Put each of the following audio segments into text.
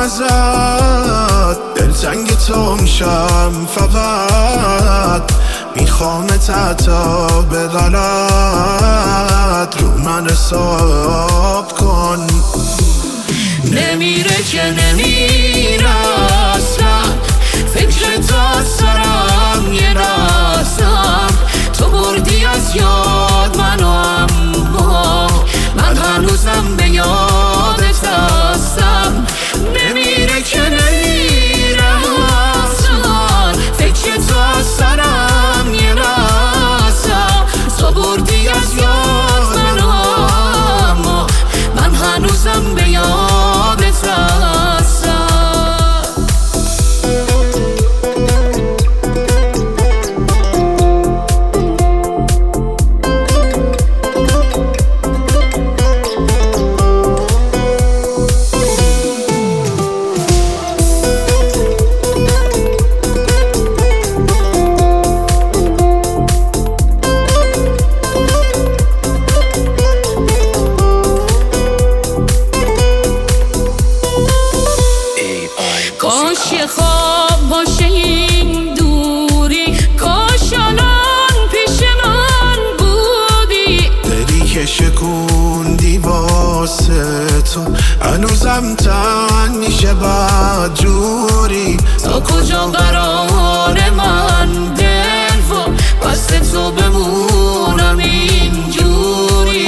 ازت، دلتنگ تو میشم فقط، میخوامت حتی به غلط، رو من حساب کن. نمیره که نمیره اصلا، فکر تو از سرم یه رسم، تو بردی از یاد منو، اما من هنوزم به یادت هستم. نمیره که نمیره اصلا، فکر تو از سرم یه رسم، تو بردی از یاد منو، اما من هنوزم به یادت هستم. کاش یه خواب باشه این دوری، کاش الان پیش من بودی. دلی که شکوندی واسه تو، هنوزم تنگ میشه بدجوری. تا کجا قرار من دل و پس تو بمونم اینجوری؟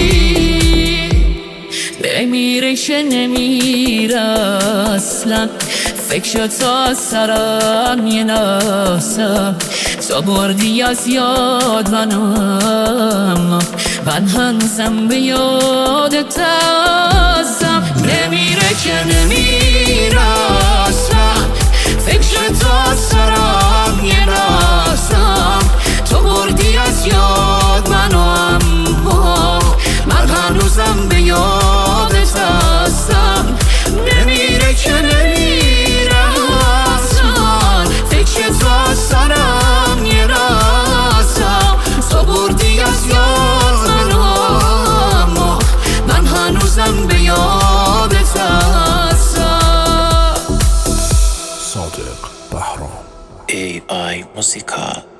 نمیره که نمیره اصلا، فکر تو از سرم یه نسم، تو بردی از یاد منو، اما من هنوزم به یادت هستم. نمیره که نمیره اصلا، فکر تو از سرم یه نسم، تو بردی از یاد منو، اما من هنوزم به یادت هستم. نمیره که نمیره اصلا، فکر تو از سرم یه رسم، تو بردی از یاد منو، اما من هنوزم به یادت هستم. صادق بهرام. AI Musica.